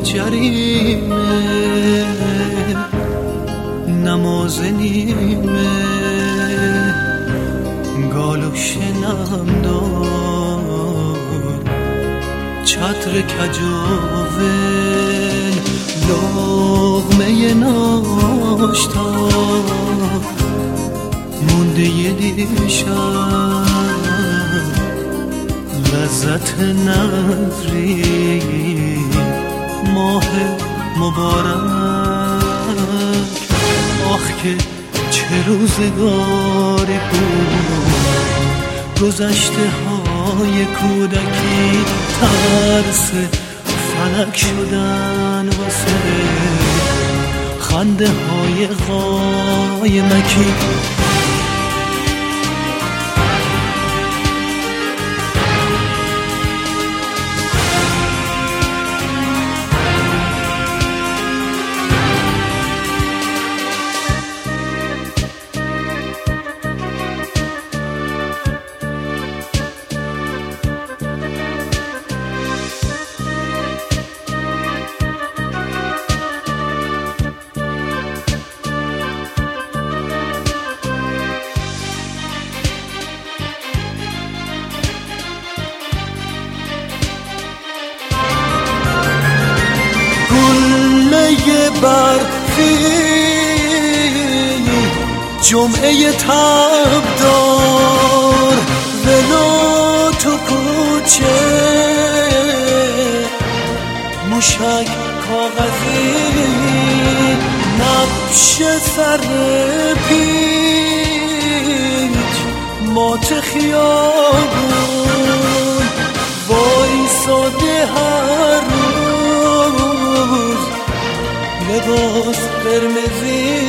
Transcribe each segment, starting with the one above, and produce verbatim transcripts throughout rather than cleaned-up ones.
جریمه نماز نیمه گالو شنم دار چتر کجاول لغمه ناشتا مونده یه دیشب لذت نظری ماه مبارک آخ که چه روزگاری بود گذشته های کودکی ترس فلک شدن واسه خنده های قایمکی برفی جمعه تبدار ولو تو کوچه موشک کاغذی نقش سر پیچ مات خیابون وایساده هر روز لباس قرمزی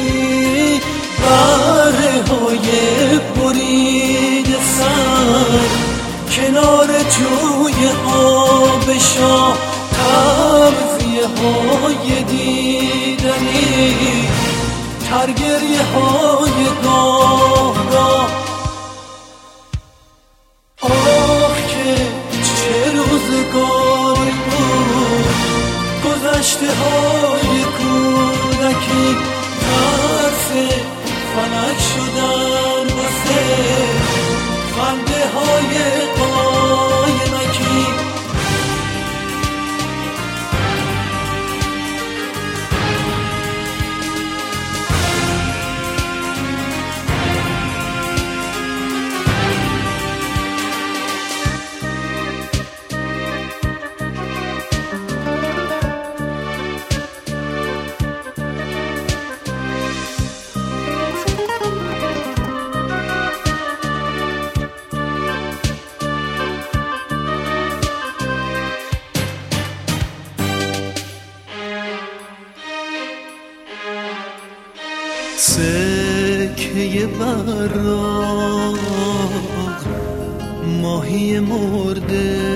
بره های برید سر کنار جوی آب شاه تبزیه های دیدنی ترگریه های گاه گاه آخ که چه روزگاری بود گذشته های کودکی ترس فلک شدن واسه خنده های قایمکی سکه براق ماهی مرده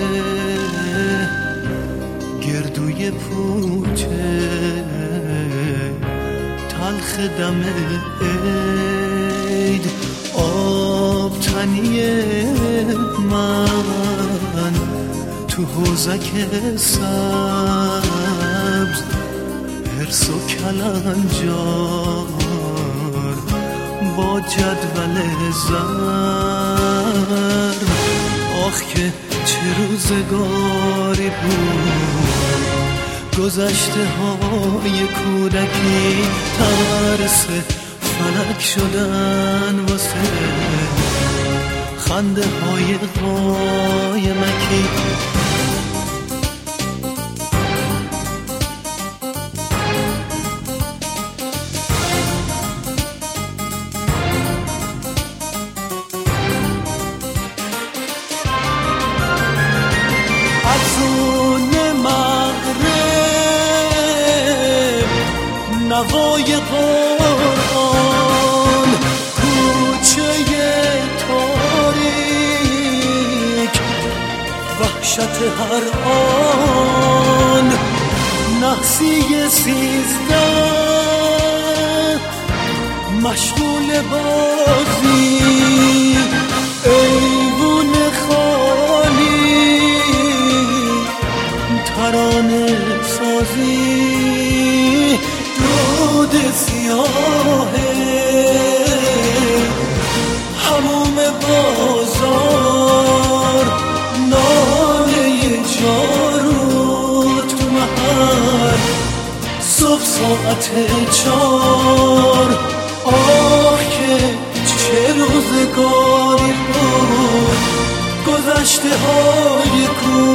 گردوی پوچه تلخ دم عید آب تنی من تو حوزک سبز حرص و کلنجار با جدول زر آخ که چه روزگاری بود گذشته های کودکی ترس فلک شدن واسه خنده های قایمکی نوای قرآن کوچه تاریک وحشت هر آن نحسی سیزده مشغول بازی ایوون خالی ترانه ساز سیاهه، هموم بازار ناله جارو تو محل صبح ساعت چار. آه که چه روزگاری بود، گذشته های کو